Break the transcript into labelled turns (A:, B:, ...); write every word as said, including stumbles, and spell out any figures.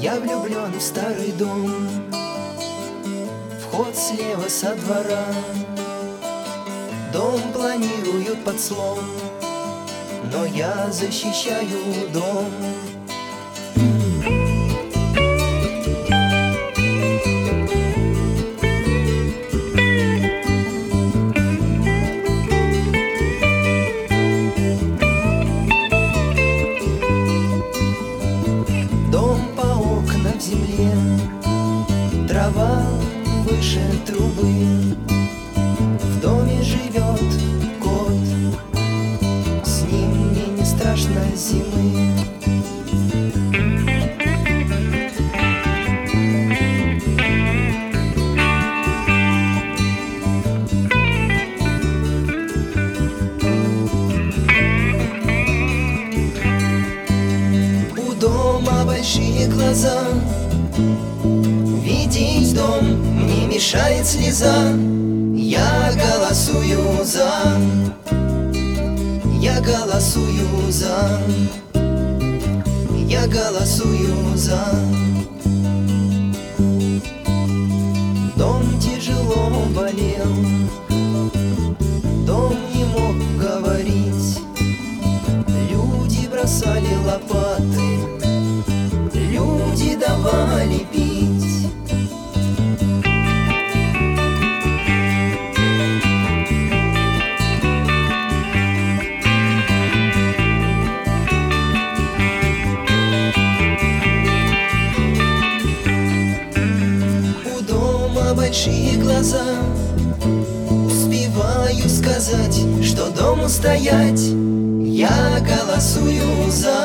A: Я влюблен в старый дом, вход слева со двора. Дом планируют под слом, но я защищаю дом. Дом по окнам в земле, трава выше трубы. В доме живет кот, с ним мне не страшно зимы. У дома большие глаза, видеть дом мне мешает слеза. Я голосую за, я голосую за, я голосую за. Дом тяжело болел, дом не мог говорить. Люди бросали лопаты, люди давали пить. Большие глаза, успеваю сказать, что дому стоять. Я голосую за,